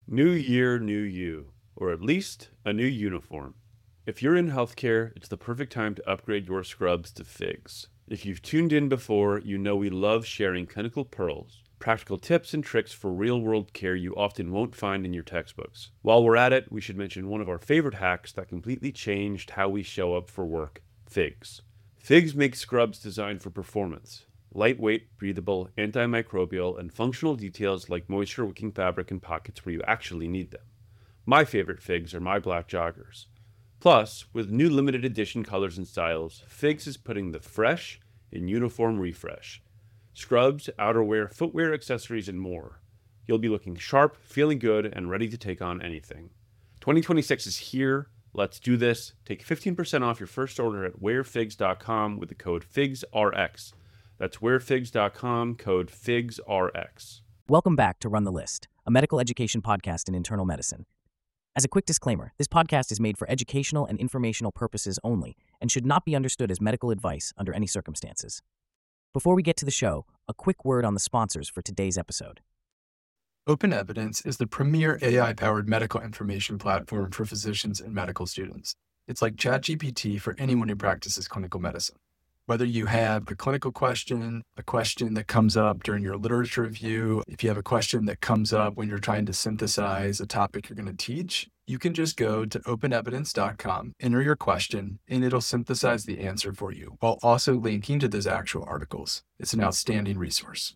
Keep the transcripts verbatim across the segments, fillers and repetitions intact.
New year, new you, or at least a new uniform. If you're in healthcare, it's the perfect time to upgrade your scrubs to FIGS. If you've tuned in before, you know we love sharing clinical pearls, practical tips and tricks for real-world care you often won't find in your textbooks. While we're at it, we should mention one of our favorite hacks that completely changed how we show up for work, FIGS. FIGS makes scrubs designed for performance. Lightweight, breathable, antimicrobial, and functional details like moisture-wicking fabric and pockets where you actually need them. My favorite FIGS are my black joggers. Plus, with new limited edition colors and styles, FIGS is putting the fresh in uniform refresh. Scrubs, outerwear, footwear, accessories, and more. You'll be looking sharp, feeling good, and ready to take on anything. twenty twenty-six is here. Let's do this. Take fifteen percent off your first order at wear figs dot com with the code FIGSRX. That's wear figs dot com, code FIGSRX. Welcome back to Run the List, a medical education podcast in internal medicine. As a quick disclaimer, this podcast is made for educational and informational purposes only and should not be understood as medical advice under any circumstances. Before we get to the show, a quick word on the sponsors for today's episode. OpenEvidence is the premier A I-powered medical information platform for physicians and medical students. It's like ChatGPT for anyone who practices clinical medicine. Whether you have a clinical question, a question that comes up during your literature review, if you have a question that comes up when you're trying to synthesize a topic you're going to teach, you can just go to open evidence dot com, enter your question, and it'll synthesize the answer for you, while also linking to those actual articles. It's an outstanding resource.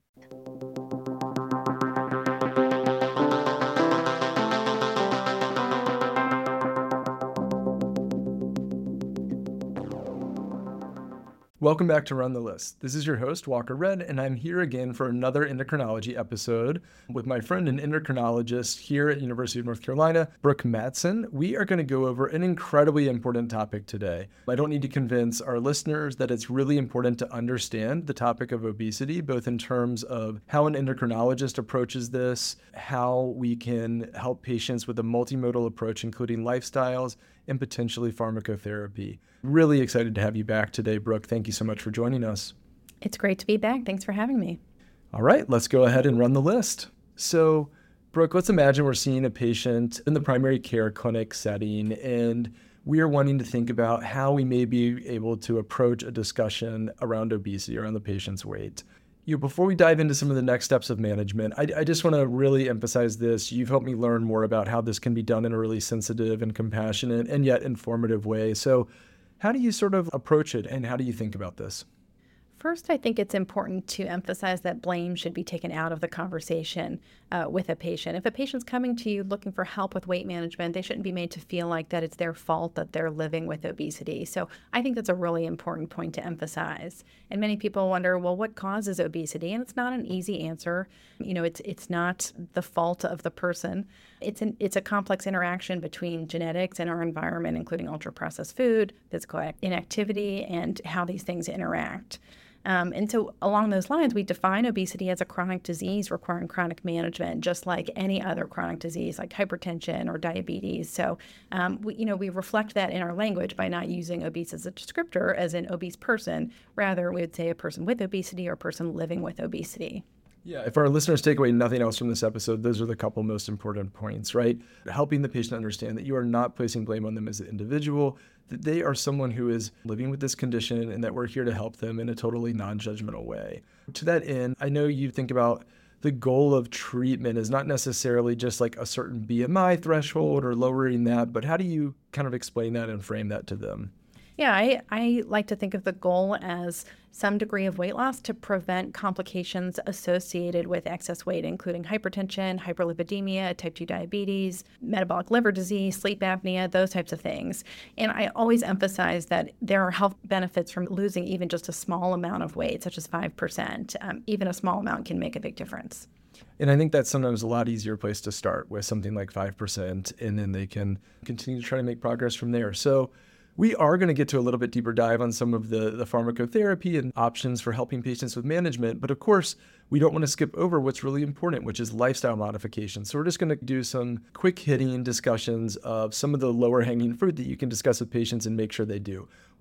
Welcome back to Run the List. This is your host, Walker Red, and I'm here again for another endocrinology episode with my friend and endocrinologist here at University of North Carolina, Brooke Mattson. We are going to go over an incredibly important topic today. I don't need to convince our listeners that it's really important to understand the topic of obesity, both in terms of how an endocrinologist approaches this, how we can help patients with a multimodal approach, including lifestyles, and potentially pharmacotherapy. Really excited to have you back today, Brooke. Thank you so much for joining us. It's great to be back. Thanks for having me. All right, let's go ahead and run the list. So, Brooke, let's imagine we're seeing a patient in the primary care clinic setting, and we are wanting to think about how we may be able to approach a discussion around obesity, around the patient's weight. You know, before we dive into some of the next steps of management, I, I just want to really emphasize this. You've helped me learn more about how this can be done in a really sensitive and compassionate and yet informative way. So how do you sort of approach it, and how do you think about this? First, I think it's important to emphasize that blame should be taken out of the conversation uh, with a patient. If a patient's coming to you looking for help with weight management, they shouldn't be made to feel like that it's their fault that they're living with obesity. So I think that's a really important point to emphasize. And many people wonder, well, what causes obesity? And it's not an easy answer. You know, it's it's not the fault of the person. It's an it's a complex interaction between genetics and our environment, including ultra-processed food, physical inactivity, and how these things interact. Um, and so along those lines, we define obesity as a chronic disease requiring chronic management, just like any other chronic disease like hypertension or diabetes. So, um, we, you know, we reflect that in our language by not using obese as a descriptor as an obese person. Rather, we would say a person with obesity or a person living with obesity. Yeah, if our listeners take away nothing else from this episode, those are the couple most important points, right? Helping the patient understand that you are not placing blame on them as an individual, that they are someone who is living with this condition and that we're here to help them in a totally non-judgmental way. To that end, I know you think about the goal of treatment is not necessarily just like a certain B M I threshold or lowering that, but how do you kind of explain that and frame that to them? Yeah, I, I like to think of the goal as some degree of weight loss to prevent complications associated with excess weight, including hypertension, hyperlipidemia, type two diabetes, metabolic liver disease, sleep apnea, those types of things. And I always emphasize that there are health benefits from losing even just a small amount of weight, such as five percent. Um, even a small amount can make a big difference. And I think that's sometimes a lot easier place to start with something like five percent, and then they can continue to try to make progress from there. So we are going to get to a little bit deeper dive on some of the, the pharmacotherapy and options for helping patients with management. But of course, we don't want to skip over what's really important, which is lifestyle modification. So we're just going to do some quick hitting discussions of some of the lower hanging fruit that you can discuss with patients and make sure they do.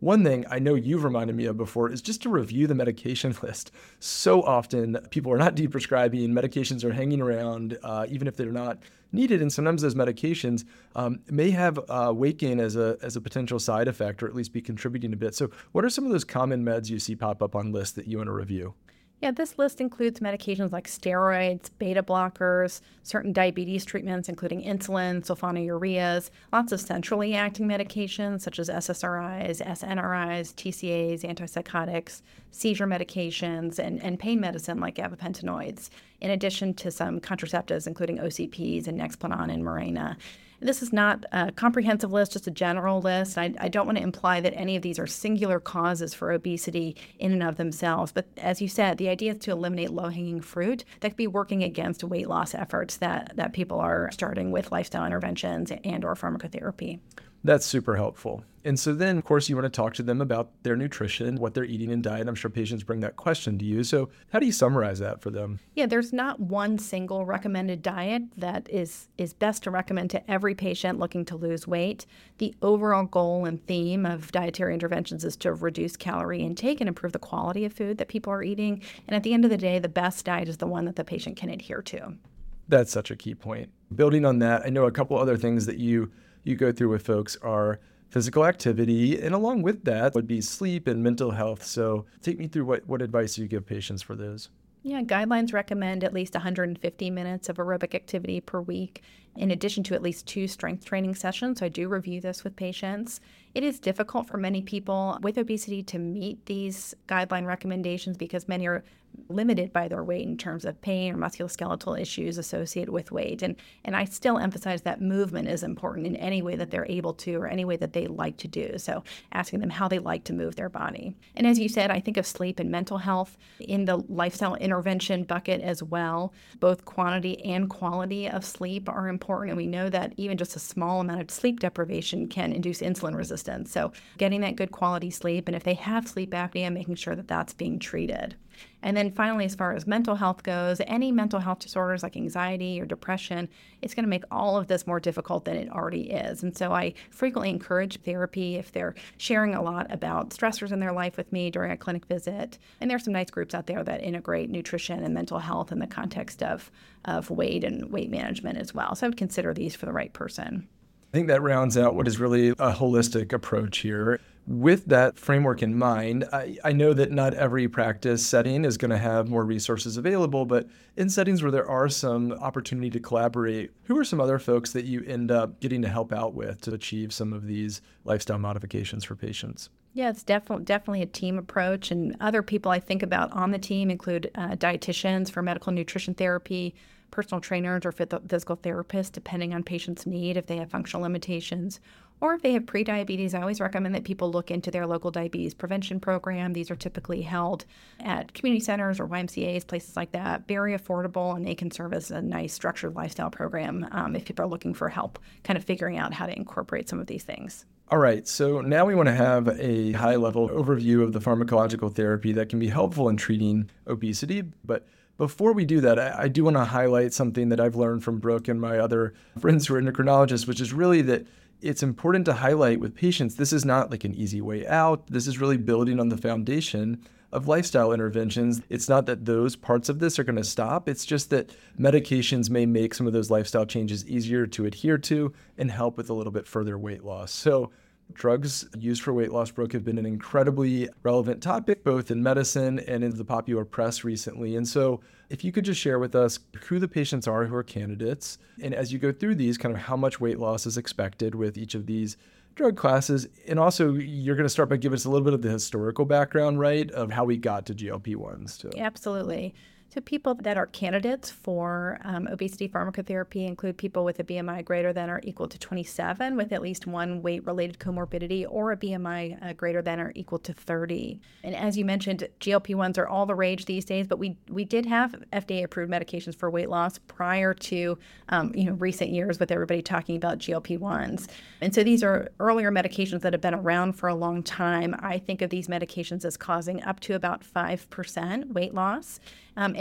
One thing I know you've reminded me of before is just to review the medication list. So often people are not deprescribing, medications are hanging around, uh, even if they're not needed. And sometimes those medications um, may have uh, weight gain as a, as a potential side effect, or at least be contributing a bit. So what are some of those common meds you see pop up on lists that you want to review? Yeah, this list includes medications like steroids, beta blockers, certain diabetes treatments, including insulin, sulfonylureas, lots of centrally acting medications such as S S R Is, S N R Is, T C As, antipsychotics, seizure medications, and, and pain medicine like gabapentinoids, in addition to some contraceptives, including O C Ps and Nexplanon and Mirena. This is not a comprehensive list, just a general list. I, I don't want to imply that any of these are singular causes for obesity in and of themselves. But as you said, the idea is to eliminate low-hanging fruit that could be working against weight loss efforts that, that people are starting with lifestyle interventions and or pharmacotherapy. That's super helpful. And so then, of course, you want to talk to them about their nutrition, what they're eating and diet. I'm sure patients bring that question to you. So how do you summarize that for them? Yeah, there's not one single recommended diet that is, is best to recommend to every patient looking to lose weight. The overall goal and theme of dietary interventions is to reduce calorie intake and improve the quality of food that people are eating. And at the end of the day, the best diet is the one that the patient can adhere to. That's such a key point. Building on that, I know a couple other things that you you go through with folks are physical activity, and along with that would be sleep and mental health. So take me through what, what advice you give patients for those. Yeah, guidelines recommend at least one hundred fifty minutes of aerobic activity per week, in addition to at least two strength training sessions. So I do review this with patients. It is difficult for many people with obesity to meet these guideline recommendations because many are limited by their weight in terms of pain or musculoskeletal issues associated with weight. And and I still emphasize that movement is important in any way that they're able to or any way that they like to do. So asking them how they like to move their body. And as you said, I think of sleep and mental health in the lifestyle intervention bucket as well. Both quantity and quality of sleep are important. And we know that even just a small amount of sleep deprivation can induce insulin resistance. So getting that good quality sleep, and if they have sleep apnea, making sure that that's being treated. And then finally, as far as mental health goes, any mental health disorders like anxiety or depression, it's going to make all of this more difficult than it already is. And so I frequently encourage therapy if they're sharing a lot about stressors in their life with me during a clinic visit. And there are some nice groups out there that integrate nutrition and mental health in the context of, of weight and weight management as well. So I would consider these for the right person. I think that rounds out what is really a holistic approach here. With that framework in mind, I, I know that not every practice setting is going to have more resources available, but in settings where there are some opportunity to collaborate, who are some other folks that you end up getting to help out with to achieve some of these lifestyle modifications for patients? Yeah, it's definitely definitely a team approach. And other people I think about on the team include uh, dietitians for medical nutrition therapy, personal trainers or physical therapists, depending on patients' need, if they have functional limitations. Or if they have prediabetes, I always recommend that people look into their local diabetes prevention program. These are typically held at community centers or Y M C As, places like that. Very affordable, and they can serve as a nice structured lifestyle program um, if people are looking for help kind of figuring out how to incorporate some of these things. All right, so now we want to have a high-level overview of the pharmacological therapy that can be helpful in treating obesity. But before we do that, I, I do want to highlight something that I've learned from Brooke and my other friends who are endocrinologists, which is really that it's important to highlight with patients, this is not like an easy way out. This is really building on the foundation of lifestyle interventions. It's not that those parts of this are going to stop. It's just that medications may make some of those lifestyle changes easier to adhere to and help with a little bit further weight loss. So drugs used for weight loss, Brooke, have been an incredibly relevant topic, both in medicine and in the popular press recently. And so if you could just share with us who the patients are who are candidates, and as you go through these, kind of how much weight loss is expected with each of these drug classes. And also, you're going to start by giving us a little bit of the historical background, right, of how we got to G L P ones too. Absolutely. So people that are candidates for um, obesity pharmacotherapy include people with a B M I greater than or equal to twenty-seven with at least one weight-related comorbidity or a B M I uh, greater than or equal to thirty. And as you mentioned, G L P ones are all the rage these days, but we we did have F D A-approved medications for weight loss prior to um, you know recent years with everybody talking about G L P ones. And so these are earlier medications that have been around for a long time. I think of these medications as causing up to about five percent weight loss. Um,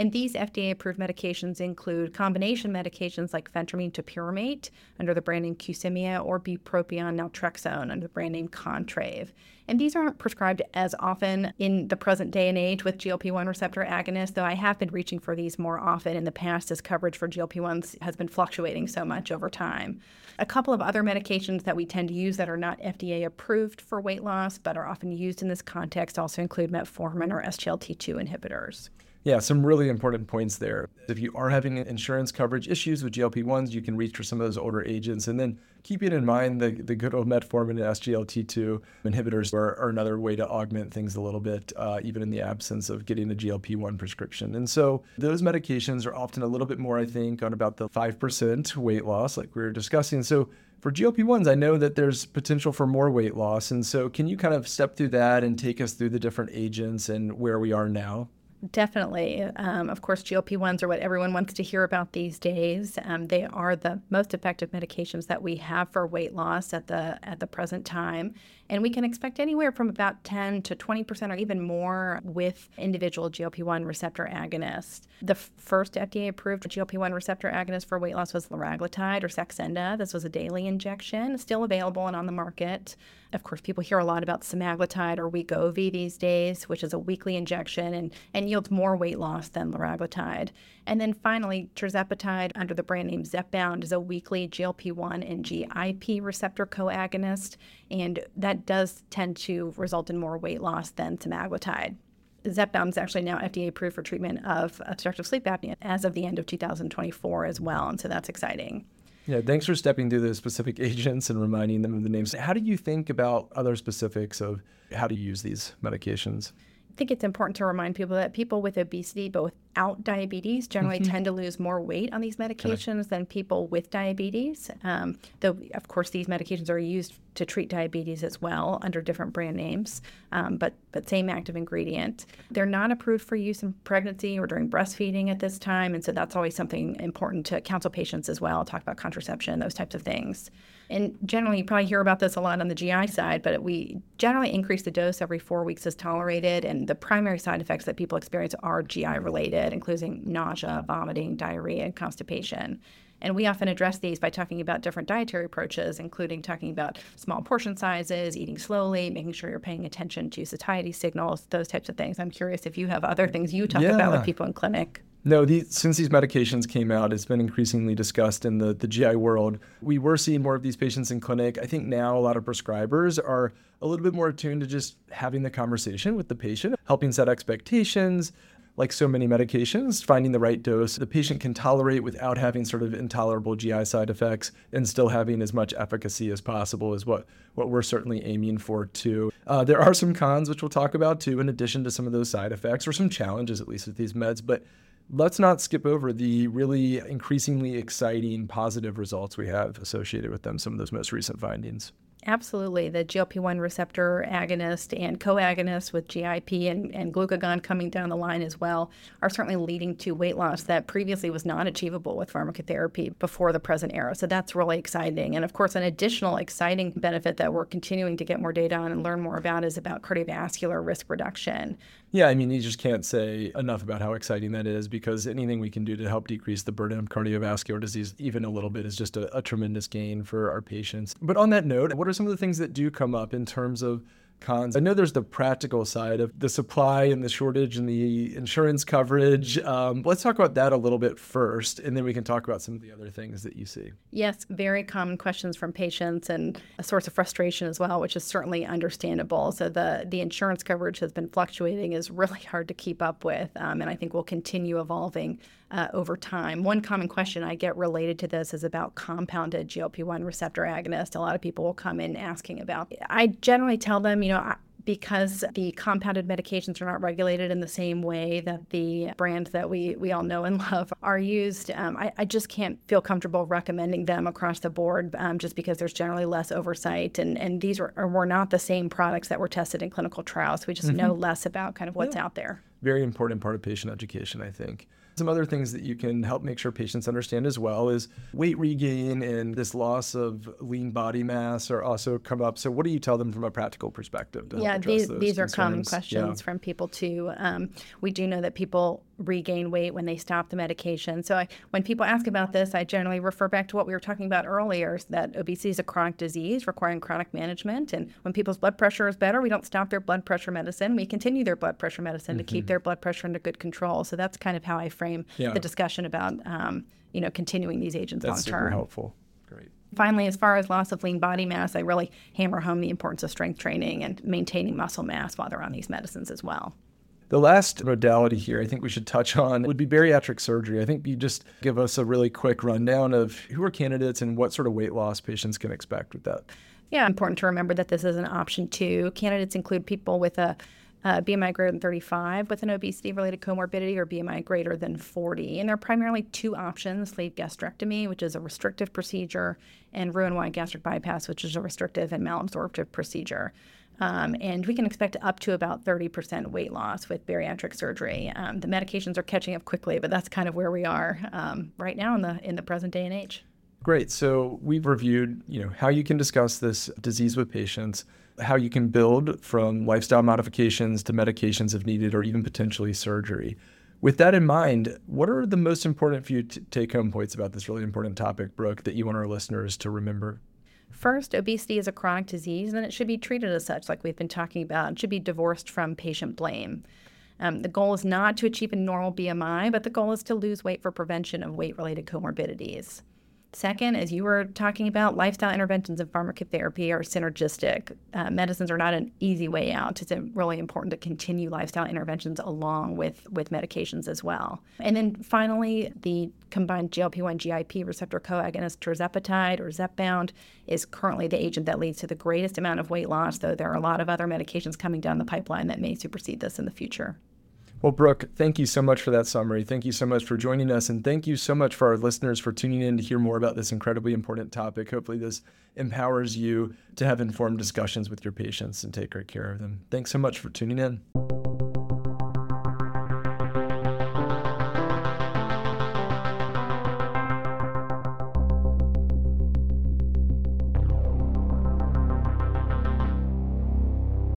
And these F D A-approved medications include combination medications like phentermine topiramate under the brand name Qsymia or bupropion naltrexone under the brand name Contrave. And these aren't prescribed as often in the present day and age with G L P one receptor agonists, though I have been reaching for these more often in the past as coverage for G L P ones has been fluctuating so much over time. A couple of other medications that we tend to use that are not F D A approved for weight loss but are often used in this context also include metformin or S G L T two inhibitors. Yeah, some really important points there. If you are having insurance coverage issues with G L P ones, you can reach for some of those older agents. And then keeping in mind the, the good old metformin and S G L T two inhibitors are, are another way to augment things a little bit, uh, even in the absence of getting a G L P one prescription. And so those medications are often a little bit more, I think, on about the five percent weight loss, like we were discussing. So for G L P ones, I know that there's potential for more weight loss. And so can you kind of step through that and take us through the different agents and where we are now? Definitely. Um, of course, G L P ones are what everyone wants to hear about these days. Um, they are the most effective medications that we have for weight loss at the at the present time. And we can expect anywhere from about ten to twenty percent or even more with individual G L P one receptor agonists. The f- first F D A-approved G L P one receptor agonist for weight loss was liraglutide or Saxenda. This was a daily injection, still available and on the market. Of course, people hear a lot about semaglutide or Wegovy these days, which is a weekly injection and, and yields more weight loss than liraglutide. And then finally, tirzepatide under the brand name Zepbound is a weekly G L P one and G I P receptor co-agonist, and that does tend to result in more weight loss than semaglutide. Zepbound is actually now F D A approved for treatment of obstructive sleep apnea as of the end of two thousand twenty-four as well, and so that's exciting. Yeah, thanks for stepping through the specific agents and reminding them of the names. How do you think about other specifics of how to use these medications? I think it's important to remind people that people with obesity, but without diabetes, generally mm-hmm. tend to lose more weight on these medications okay. than people with diabetes. Um, though, of course, these medications are used to treat diabetes as well under different brand names, um, but, but same active ingredient. They're not approved for use in pregnancy or during breastfeeding at this time, and so that's always something important to counsel patients as well, talk about contraception, those types of things. And generally, you probably hear about this a lot on the G I side, but we generally increase the dose every four weeks as tolerated, and the primary side effects that people experience are G I-related, including nausea, vomiting, diarrhea, and constipation. And we often address these by talking about different dietary approaches, including talking about small portion sizes, eating slowly, making sure you're paying attention to satiety signals, those types of things. I'm curious if you have other things you talk yeah. about with people in clinic. No, these, since these medications came out, it's been increasingly discussed in the, the G I world. We were seeing more of these patients in clinic. I think now a lot of prescribers are a little bit more attuned to just having the conversation with the patient, helping set expectations. Like so many medications, finding the right dose the patient can tolerate without having sort of intolerable G I side effects and still having as much efficacy as possible is what, what we're certainly aiming for too. Uh, there are some cons, which we'll talk about too, in addition to some of those side effects, or some challenges at least with these meds. But let's not skip over the really increasingly exciting positive results we have associated with them, some of those most recent findings. Absolutely. The G L P one receptor agonist and co-agonist with G I P and, and glucagon coming down the line as well are certainly leading to weight loss that previously was not achievable with pharmacotherapy before the present era. So that's really exciting. And of course, an additional exciting benefit that we're continuing to get more data on and learn more about is about cardiovascular risk reduction. Yeah, I mean, you just can't say enough about how exciting that is, because anything we can do to help decrease the burden of cardiovascular disease, even a little bit, is just a, a tremendous gain for our patients. But on that note, what are some of the things that do come up in terms of cons? I know there's the practical side of the supply and the shortage and the insurance coverage. Um, let's talk about that a little bit first, and then we can talk about some of the other things that you see. Yes, very common questions from patients and a source of frustration as well, which is certainly understandable. So the, the insurance coverage has been fluctuating, is really hard to keep up with, um, and I think will continue evolving Uh, over time. One common question I get related to this is about compounded G L P one receptor agonist. A lot of people will come in asking about it. I generally tell them, you know, I, because the compounded medications are not regulated in the same way that the brands that we, we all know and love are used, um, I, I just can't feel comfortable recommending them across the board um, just because there's generally less oversight. And, and these were, were not the same products that were tested in clinical trials. So we just mm-hmm. know less about kind of what's yeah. out there. Very important part of patient education, I think. Some other things that you can help make sure patients understand as well is weight regain and this loss of lean body mass are also come up. So what do you tell them from a practical perspective to help Yeah, address these, those these are common concerns? questions Yeah. from people too. Um, we do know that people regain weight when they stop the medication. So I, when people ask about this, I generally refer back to what we were talking about earlier, that obesity is a chronic disease requiring chronic management. And when people's blood pressure is better, we don't stop their blood pressure medicine. We continue their blood pressure medicine mm-hmm. to keep their blood pressure under good control. So that's kind of how I frame yeah. the discussion about, um, you know, continuing these agents long That's term. super helpful. Great. Finally, as far as loss of lean body mass, I really hammer home the importance of strength training and maintaining muscle mass while they're on these medicines as well. The last modality here I think we should touch on would be bariatric surgery. I think you just give us a really quick rundown of who are candidates and what sort of weight loss patients can expect with that. Yeah, important to remember that this is an option too. Candidates include people with a Uh, B M I greater than thirty-five with an obesity-related comorbidity or B M I greater than forty. And there are primarily two options, sleeve gastrectomy, which is a restrictive procedure, and Roux-en-Y gastric bypass, which is a restrictive and malabsorptive procedure. Um, and we can expect up to about thirty percent weight loss with bariatric surgery. Um, the medications are catching up quickly, but that's kind of where we are um, right now in the in the present day and age. Great. So we've reviewed, you know, how you can discuss this disease with patients, how you can build from lifestyle modifications to medications if needed, or even potentially surgery. With that in mind, what are the most important for you to take home points about this really important topic, Brooke, that you want our listeners to remember? First, obesity is a chronic disease, and it should be treated as such, like we've been talking about. It should be divorced from patient blame. Um, the goal is not to achieve a normal B M I, but the goal is to lose weight for prevention of weight-related comorbidities. Second, as you were talking about, lifestyle interventions and pharmacotherapy are synergistic. Uh, medicines are not an easy way out. It's really important to continue lifestyle interventions along with, with medications as well. And then finally, the combined G L P one G I P receptor coagonist tirzepatide or Zepbound is currently the agent that leads to the greatest amount of weight loss, though there are a lot of other medications coming down the pipeline that may supersede this in the future. Well, Brooke, thank you so much for that summary. Thank you so much for joining us. And thank you so much for our listeners for tuning in to hear more about this incredibly important topic. Hopefully this empowers you to have informed discussions with your patients and take great care of them. Thanks so much for tuning in.